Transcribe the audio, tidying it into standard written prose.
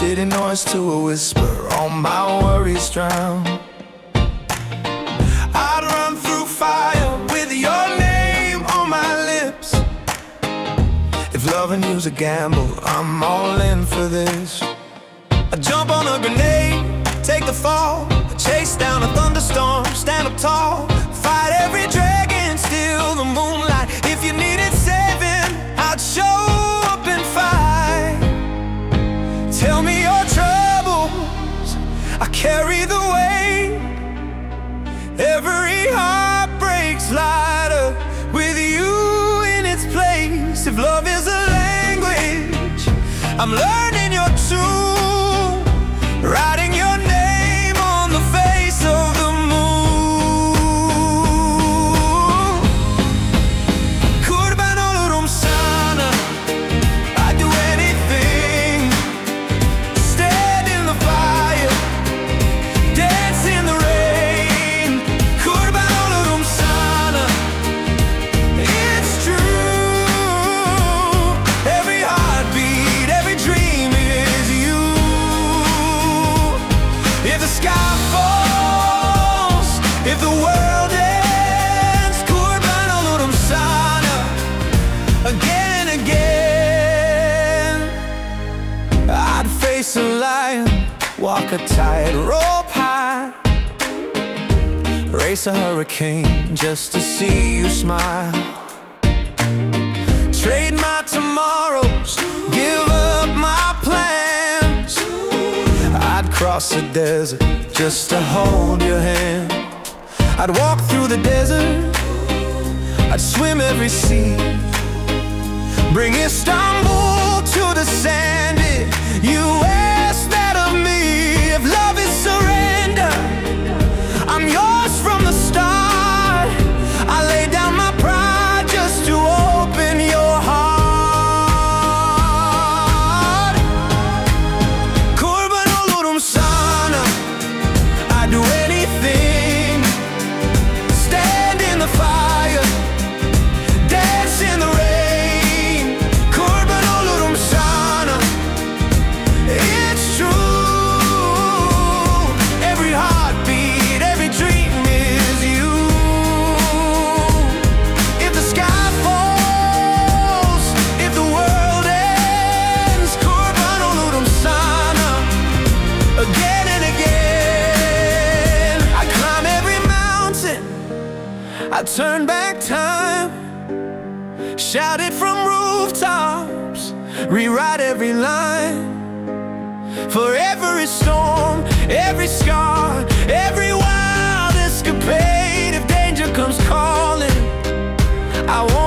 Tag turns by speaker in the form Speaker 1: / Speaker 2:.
Speaker 1: city noise to a whisper, all my worries drown. I'd run through fire with your name on my lips. If loving you's a gamble, I'm all in for this. I jump on a grenade, take the fall, chase down a thunderstorm, stand up tall, fight every dragon, steal the moonlight. If you needed saving, I'd show up and fight. Tell me your troubles, I carry the weight. Every heart breaks lighter with you in its place. If love is a language, I'm learning your tune, writing your name on the face of the moon. Kurban olurum sana, I'd do anything. Stand in the fire, dance in the rain. Kurban olurum sana, it's true. Every heartbeat, every dream is you. If the sky falls, if the world ends, kurban olurum sana, again and again. I'd face a lion, walk a tightrope high, race a hurricane just to see you smile. Trade my tomorrows, give up my plans. I'd cross the desert just to hold your hand. I'd walk through the desert, I'd swim every sea, bring Istanbul to the sand. You ask that of me. If love is surrender, I'm yours from the start. I lay down my pride just to open your heart. Kurban olurum sana, I'd do anything. Stand in the fire, dance in the rain. Kurban olurum sana, it's true. Every heartbeat, every dream is you. If the sky falls, if the world ends, kurban olurum sana, again and again. I climb every mountain, I turn back time, shout it from rooftops, rewrite every line. For every storm, every scar, every wild escapade, if danger comes calling, I won't